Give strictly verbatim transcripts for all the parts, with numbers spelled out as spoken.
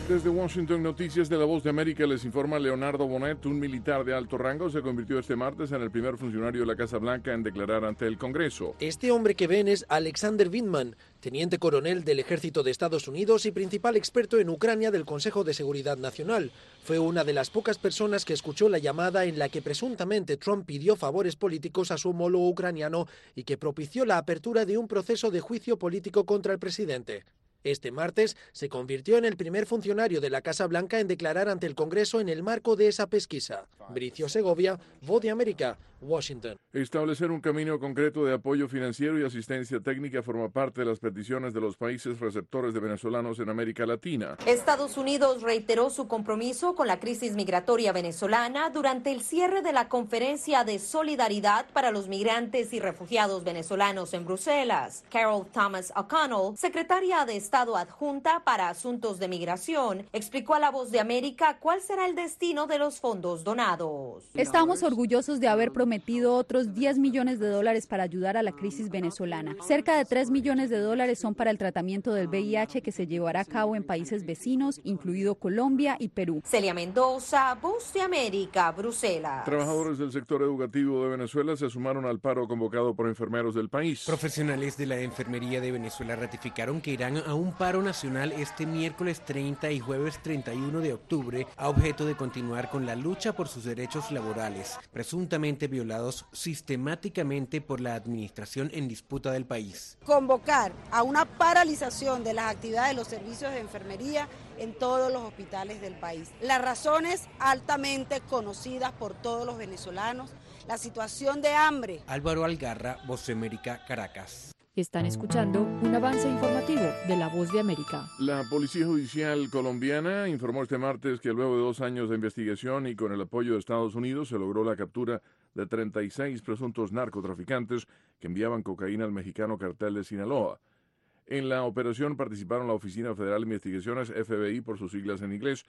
Desde Washington, Noticias de la Voz de América, les informa Leonardo Bonet. Un militar de alto rango se convirtió este martes en el primer funcionario de la Casa Blanca en declarar ante el Congreso. Este hombre que ven es Alexander Vindman, teniente coronel del Ejército de Estados Unidos y principal experto en Ucrania del Consejo de Seguridad Nacional. Fue una de las pocas personas que escuchó la llamada en la que presuntamente Trump pidió favores políticos a su homólogo ucraniano y que propició la apertura de un proceso de juicio político contra el presidente. Este martes se convirtió en el primer funcionario de la Casa Blanca en declarar ante el Congreso en el marco de esa pesquisa. Bricio Segovia, Voz de América, Washington. Establecer un camino concreto de apoyo financiero y asistencia técnica forma parte de las peticiones de los países receptores de venezolanos en América Latina. Estados Unidos reiteró su compromiso con la crisis migratoria venezolana durante el cierre de la Conferencia de Solidaridad para los Migrantes y Refugiados Venezolanos en Bruselas. Carol Thomas O'Connell, secretaria de Estado adjunta para Asuntos de Migración, explicó a La Voz de América cuál será el destino de los fondos donados. Estamos orgullosos de haber prometido otros diez millones de dólares para ayudar a la crisis venezolana. Cerca de tres millones de dólares son para el tratamiento del V I H que se llevará a cabo en países vecinos, incluido Colombia y Perú. Celia Mendoza, Voz de América, Bruselas. Trabajadores del sector educativo de Venezuela se sumaron al paro convocado por enfermeros del país. Profesionales de la enfermería de Venezuela ratificaron que irán a un paro nacional este miércoles treinta y jueves treinta y uno de octubre a objeto de continuar con la lucha por sus derechos laborales, presuntamente violados sistemáticamente por la administración en disputa del país. Convocar a una paralización de las actividades de los servicios de enfermería en todos los hospitales del país. Las razones altamente conocidas por todos los venezolanos, la situación de hambre. Álvaro Algarra, Voz de América, Caracas. Están escuchando un avance informativo de La Voz de América. La Policía Judicial colombiana informó este martes que luego de dos años de investigación y con el apoyo de Estados Unidos se logró la captura de treinta y seis presuntos narcotraficantes que enviaban cocaína al mexicano cartel de Sinaloa. En la operación participaron la Oficina Federal de Investigaciones, F B I por sus siglas en inglés,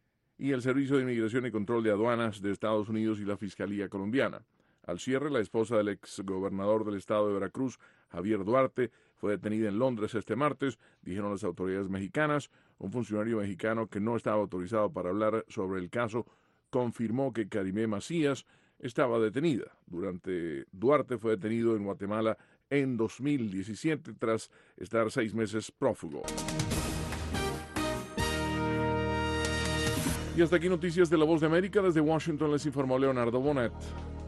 y el Servicio de Inmigración y Control de Aduanas de Estados Unidos y la Fiscalía colombiana. Al cierre, la esposa del exgobernador del estado de Veracruz, Javier Duarte, fue detenida en Londres este martes, dijeron las autoridades mexicanas. Un funcionario mexicano que no estaba autorizado para hablar sobre el caso confirmó que Karimé Macías estaba detenida. Durante Duarte fue detenido en Guatemala en dos mil diecisiete tras estar seis meses prófugo. Y hasta aquí Noticias de la Voz de América. Desde Washington les informó Leonardo Bonet.